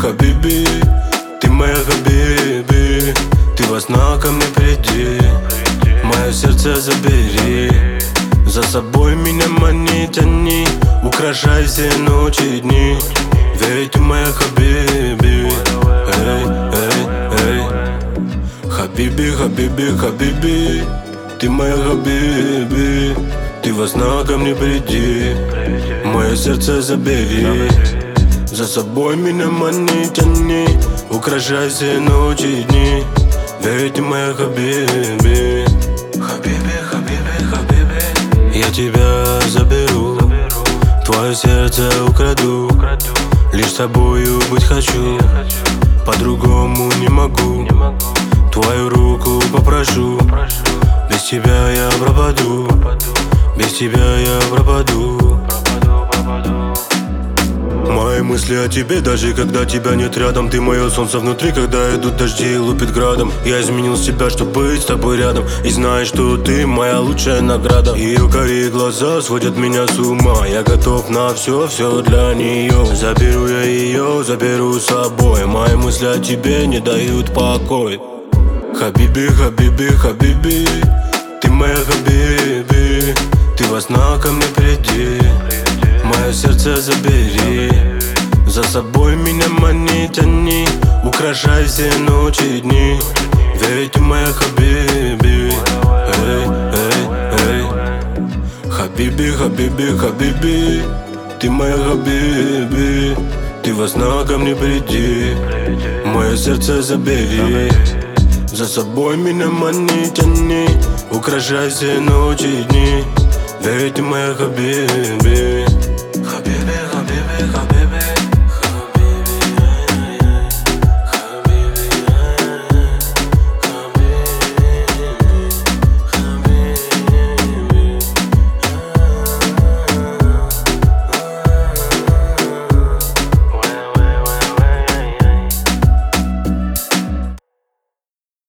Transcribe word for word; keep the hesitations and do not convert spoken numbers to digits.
хабиби, ты моя хабиби. Ты во сна ко мне приди, мое сердце забери. За собой меня мани, тяни, украшай все ночи и дни. Ведь ты моя хабиби, эй, эй, эй. Хабиби, хабиби, хабиби, ты моя хабиби. Ты во сна ко мне приди, мое сердце забери. За собой меня мани, тяни, украшай все ночи и дни. Ведь ты моя хабиби. Хабиби, хабиби, хабиби. Я тебя заберу, твое сердце украду. Лишь с тобою быть хочу, по-другому не могу. Твою руку попрошу, без тебя я пропаду. Без тебя я пропаду. Мои мысли о тебе, даже когда тебя нет рядом. Ты мое солнце внутри, когда идут дожди и лупит градом. Я изменил себя, чтобы быть с тобой рядом. И знаешь, что ты моя лучшая награда. Ее карие глаза сводят меня с ума. Я готов на все, все для нее. Заберу я ее, заберу с собой. Мои мысли о тебе не дают покой. Хабиби, хабиби, хабиби, ты моя хабиби. Ты во сна ко мне приди, мое сердце забери. За собой меня мани, тяни, украшай все ночи и дни. Ведь ты моя хабиби, эй, эй, эй. Хабиби, хабиби, хабиби, ты моя хабиби. Ты во сна ко мне приди, мое сердце забери. За собой меня мани, тяни, украшай все ночи и дни. Ведь ты моя хабиби.